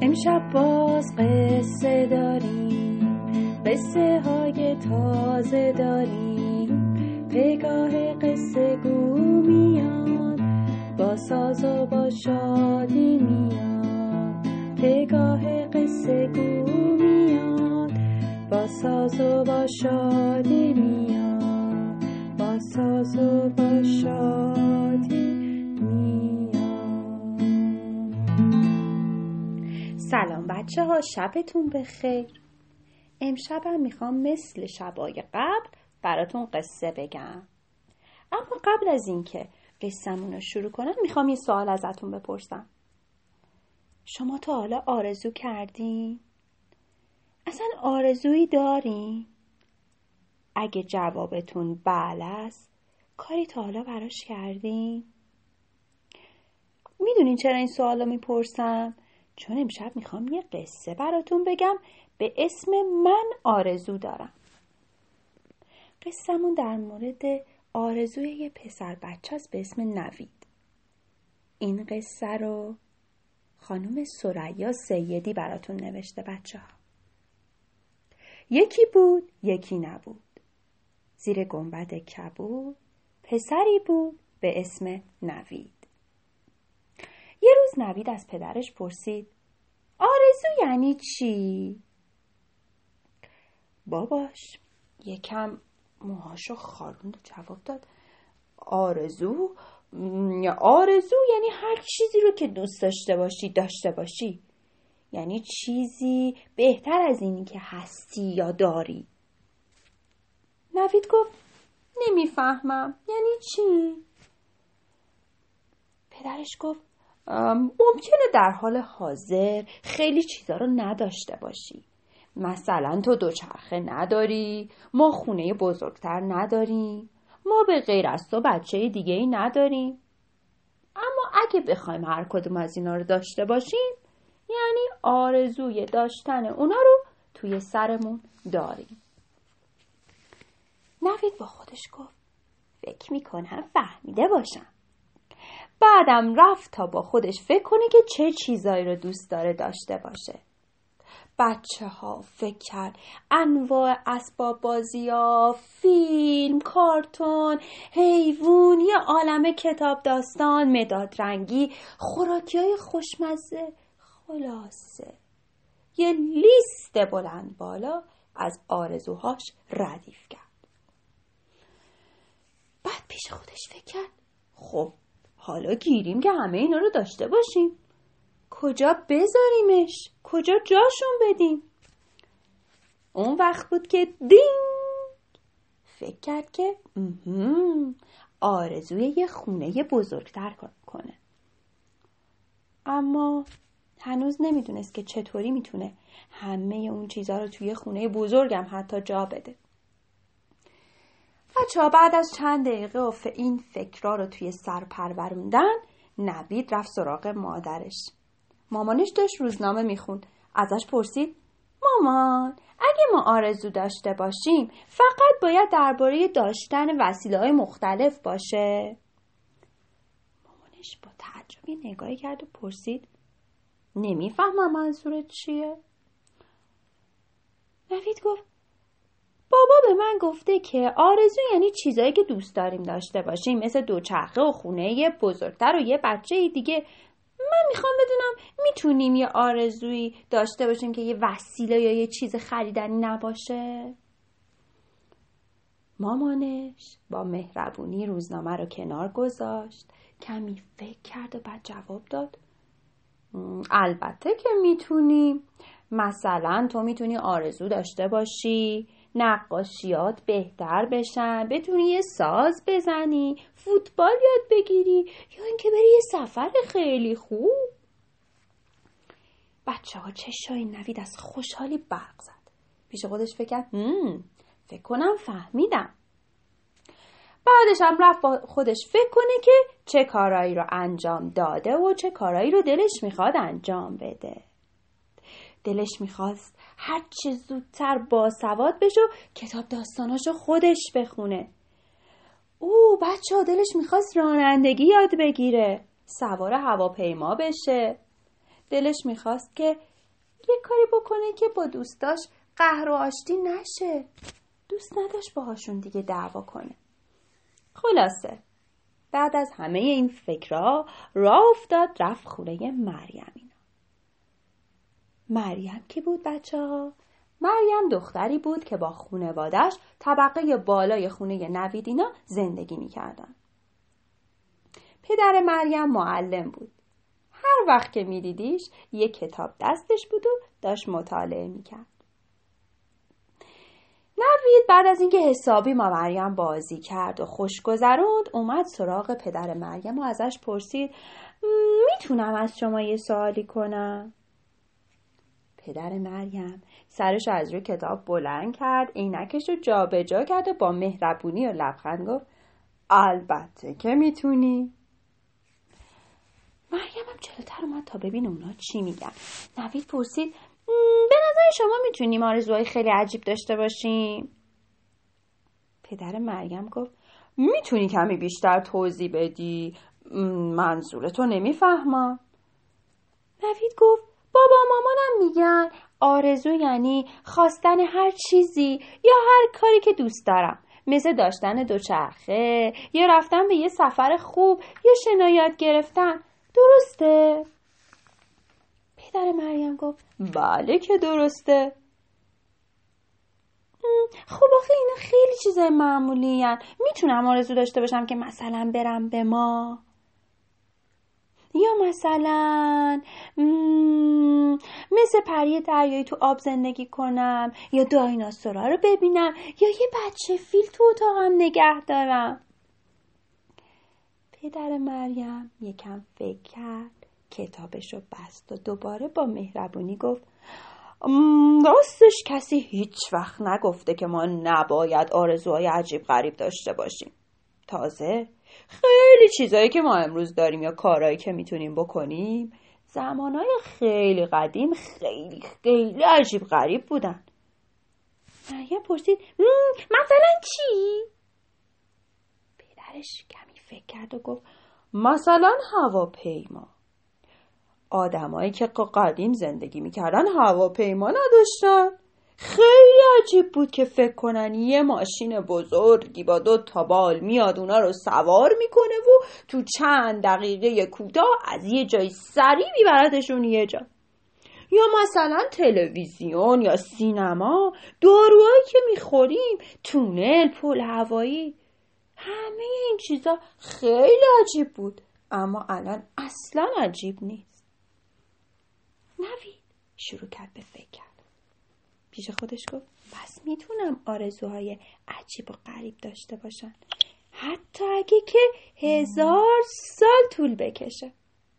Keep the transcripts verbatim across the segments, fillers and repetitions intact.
امشب باز قصه داریم، قصه های تازه داریم. پگاه قصه گو میاد، با ساز و با شادی میاد. پگاه قصه گو میاد، با ساز و با شادی میاد. با ساز و با شادی میاد. سلام بچه ها، شبتون بخیر. امشبم میخوام مثل شبای قبل براتون قصه بگم. اما قبل از اینکه قصه‌مون رو شروع کنم میخوام یه سوال ازتون بپرسم. شما تا حالا آرزو کردین؟ اصلا آرزویی دارین؟ اگه جوابتون بله است، کاری تا حالا براش کردین؟ میدونین چرا این سوال رو میپرسم؟ چون امشب میخوام یه قصه براتون بگم به اسم من آرزو دارم. قصه‌مون در مورد آرزوی یه پسر بچه است به اسم نوید. این قصه رو خانم ثریا سیدی براتون نوشته بچه ها. یکی بود، یکی نبود. زیر گنبد کبود پسری بود به اسم نوید. یه روز نوید از پدرش پرسید: آرزو یعنی چی؟ باباش یکم موهاشو خاروند و جواب داد: آرزو آرزو یعنی هر چیزی رو که دوست داشته باشی داشته باشی. یعنی چیزی بهتر از اینی که هستی یا داری. نوید گفت: نمیفهمم یعنی چی؟ پدرش گفت: ممکنه در حال حاضر خیلی چیزا رو نداشته باشی. مثلا تو دوچرخه نداری، ما خونه بزرگتر نداریم، ما به غیر از تو بچه دیگه ای نداریم. اما اگه بخوایم هر کدوم از اینا رو داشته باشیم، یعنی آرزوی داشتن اونا رو توی سرمون داریم. نوید با خودش گفت: فکر میکنم فهمیده باشم. بعدم رفت تا با خودش فکر کنه که چه چیزایی رو دوست داره داشته باشه. بچه ها فکر کرد انواع اسباب بازی‌ها، فیلم، کارتون، حیوان، یه عالمه کتاب داستان، مداد رنگی، خوراکی‌های خوشمزه، خلاصه یه لیست بلند بالا از آرزوهاش ردیف کرد. بعد پیش خودش فکر کرد: خب حالا گیریم که همه اینا رو داشته باشیم، کجا بذاریمش؟ کجا جاشون بدیم؟ اون وقت بود که دینگ فکر کرد که آرزوی یه خونه بزرگتر کنه. اما هنوز نمیدونست که چطوری میتونه همه اون چیزها رو توی خونه بزرگم حتی جا بده. بچه‌ها بعد از چند دقیقه و این فکرها رو توی سر پروروندن، نوید رفت سراغ مادرش. مامانش داشت روزنامه میخوند. ازش پرسید: مامان، اگه ما آرزو داشته باشیم فقط باید درباره داشتن وسیله‌های مختلف باشه؟ مامانش با تعجب یه نگاهی کرد و پرسید: نمیفهمم منظورت چیه؟ نوید گفت: بابا به من گفته که آرزو یعنی چیزایی که دوست داریم داشته باشیم، مثل دوچرخه و خونه بزرگتر و یه بچه دیگه. من میخوام بدونم میتونیم یه آرزویی داشته باشیم که یه وسیله یا یه چیز خریدنی نباشه؟ مامانش با مهربونی روزنامه رو کنار گذاشت، کمی فکر کرد و بعد جواب داد: البته که میتونیم. مثلا تو میتونی آرزو داشته باشی نقاشیات بهتر بشن، بتونی یه ساز بزنی، فوتبال یاد بگیری، یا اینکه بری یه سفر خیلی خوب. بچه ها چشای نوید از خوشحالی برق زد. پیش خودش فکر کرد: هم فکر کنم فهمیدم. بعدش هم رفت با خودش فکر کنه که چه کارایی رو انجام داده و چه کارایی رو دلش میخواد انجام بده. دلش میخواست هر چه زودتر باسواد بشه و کتاب داستاناشو خودش بخونه. او بچه ها دلش میخواست رانندگی یاد بگیره، سوار هواپیما بشه. دلش میخواست که یه کاری بکنه که با دوستاش قهر و آشتی نشه. دوست نداشت باهاشون دیگه دعوا کنه. خلاصه بعد از همه این فکرها راه افتاد رفت خونه مریم. اینا مریم کی بود بچه ها؟ مریم دختری بود که با خانواده‌اش طبقه بالای خونه نوید اینا زندگی می‌کردن. پدر مریم معلم بود. هر وقت که می‌دیدیش یه کتاب دستش بود و داشت مطالعه می‌کرد. نوید بعد از اینکه حسابی ما مریم بازی کرد و خوش گذروند اومد سراغ پدر مریم و ازش پرسید میتونم از شما یه سوالی کنم؟ پدر مریم سرش از روی کتاب بلند کرد، عینکش رو جا به جا کرد و با مهربونی و لبخند گفت البته که میتونی. مریم هم جلوتر اومد تا ببین اونا چی میگن. نوید پرسید به نظر شما میتونیم آرزوهای خیلی عجیب داشته باشیم؟ پدر مریم گفت میتونی کمی بیشتر توضیح بدی؟ منظورتو نمیفهمم. نوید گفت بابا مامانم میگن آرزو یعنی خواستن هر چیزی یا هر کاری که دوست دارم، مثل داشتن دوچرخه یا رفتن به یه سفر خوب یا شنا یاد گرفتن. درسته؟ پدر مریم گفت بله که درسته. خب آخه اینا خیلی چیزای معمولی هن. میتونم آرزو داشته باشم که مثلا برم به ما، یا مثلا مثل پری دریایی تو آب زندگی کنم، یا دایناسورا رو ببینم، یا یه بچه فیل تو اتاقم نگه دارم. پدر مریم یکم فکر کرد، کتابش رو بست و دوباره با مهربونی گفت راستش کسی هیچ وقت نگفته که ما نباید آرزوهای عجیب غریب داشته باشیم. تازه خیلی چیزایی که ما امروز داریم یا کارهایی که میتونیم بکنیم زمانهای خیلی قدیم خیلی خیلی عجیب غریب بودن. مریم پرسید مثلا چی؟ پدرش کمی فکر کرد و گفت مثلا هواپیما. آدمایی که قدیم زندگی میکردن هواپیما نداشتن. خیلی عجیب بود که فکر کنن یه ماشین بزرگی با دو تا بال میاد اونا رو سوار میکنه و تو چند دقیقه کوتاه از یه جای سریع میبردشون یه جا. یا مثلا تلویزیون یا سینما، داروهایی که میخوریم، تونل، پل هوایی. همه این چیزا خیلی عجیب بود، اما الان اصلا عجیب نیست. نوید شروع کرد به فکر کرد. پیش خودش گفت پس میتونم آرزوهای عجیب و غریب داشته باشم، حتی اگه که هزار سال طول بکشه.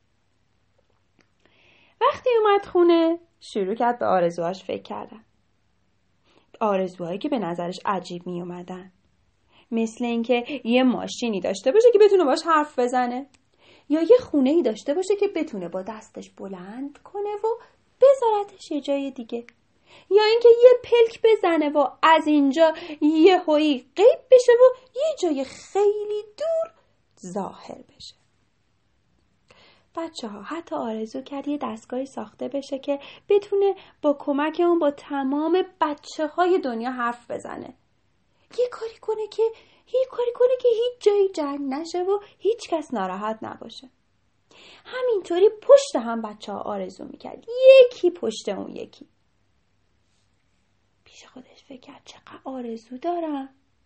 وقتی اومد خونه شروع کرد به آرزوهاش فکر کردن. آرزوهایی که به نظرش عجیب می اومدن، مثل اینکه یه ماشینی داشته باشه که بتونه باش حرف بزنه، یا یه خونه‌ای داشته باشه که بتونه با دستش بلند کنه و بذارتش یه جای دیگه، یا اینکه یه پلک بزنه و از اینجا یه هویی غیب بشه و یه جای خیلی دور ظاهر بشه. بچه ها حتی آرزو کرد یه دستگاهی ساخته بشه که بتونه با کمک اون با تمام بچه های دنیا حرف بزنه. یه کاری کنه که یه کاری کنه که هیچ جایی جنگ نشه و هیچ کس ناراحت نباشه. همینطوری پشت هم بچه ها آرزو میکرد، یکی پشت اون یکی. پیش خودش فکر کرد چقدر آرزو دارم.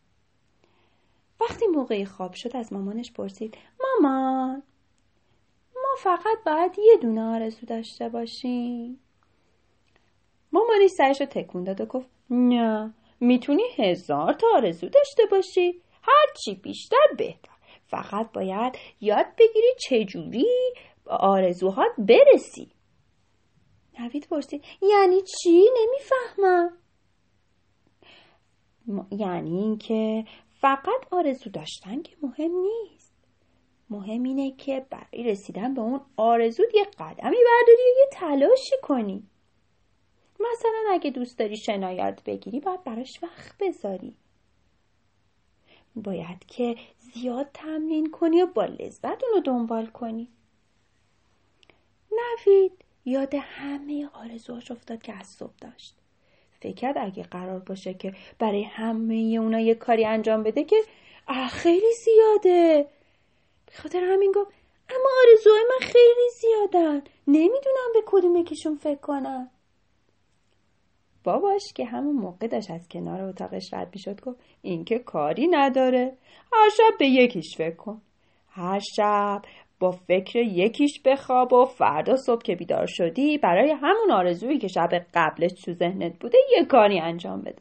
وقتی موقع خواب شد از مامانش پرسید مامان ما فقط باید یه دونه آرزو داشته باشیم؟ مامانش سرش رو تکون داد و گفت نه، میتونی هزار تا آرزو داشته باشی، هرچی بیشتر بهتر. فقط باید یاد بگیری چجوری آرزوهات برسی. نوید پرسید یعنی چی؟ نمیفهمم. یعنی این که فقط آرزو داشتن که مهم نیست. مهم اینه که برای رسیدن به اون آرزو یه قدمی برداری و یه تلاشی کنی. مثلا اگه دوست داری شنا یاد بگیری باید براش وقت بذاری. باید که زیاد تمرین کنی و با لذت اونو دنبال کنی. نوید یاد همه آرزوهاش افتاد که از صبح داشت. فکر کرد اگه قرار باشه که برای همه اونا یه کاری انجام بده که خیلی زیاده. به خاطر همین گفت اما آرزوهای من خیلی زیادن، نمیدونم به کدوم یکیشون فکر کنم. باباش که همون موقع داشت از کنار اتاقش رد میشد گفت این که کاری نداره، هر شب به یکیش فکر کن. هر شب با فکر یکیش بخواب و فردا صبح که بیدار شدی برای همون آرزویی که شب قبلش تو ذهنت بوده یه کاری انجام بده.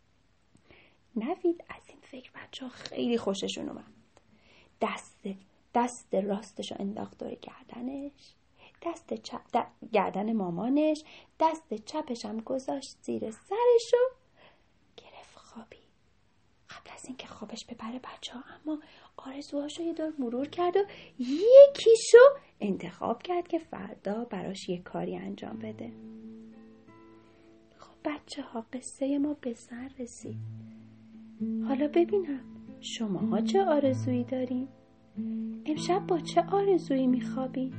نوید از این فکر بچه‌ها خیلی خوششون اومد. دست دست راستشو انداخت دور گردنش، دست چپ د... گردن مامانش، دست چپش هم گذاشت زیر سرش و گرفت خوابی. قبل از اینکه خوابش ببره بچه‌ها اما آرزوهاشو یه دور مرور کرد و یکیشو انتخاب کرد که فردا براش یه کاری انجام بده. خب بچه‌ها قصه ما به سر رسید. حالا ببینم شماها چه آرزویی دارین؟ امشب با چه آرزویی میخوابین؟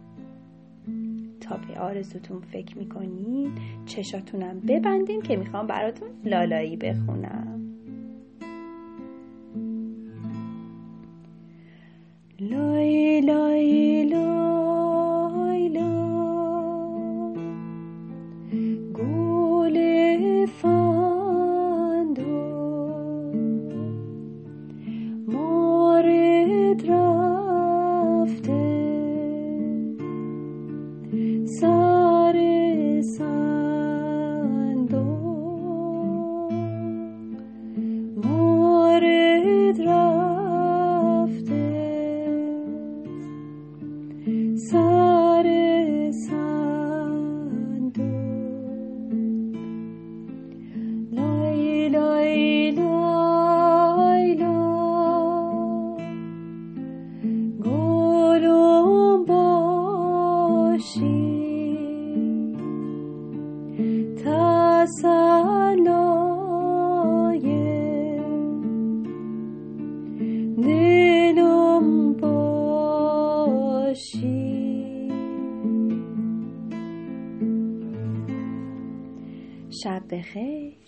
تا به آرزوتون فکر میکنین چشاتونم ببندین که میخوام براتون لالایی بخونم. لای لای لای لای گل فندو مارد رفته سر صندوق مارد رفته سر صندوق لای لای لای لای گلم باشی تسلای دلم باشی. شب بخیر.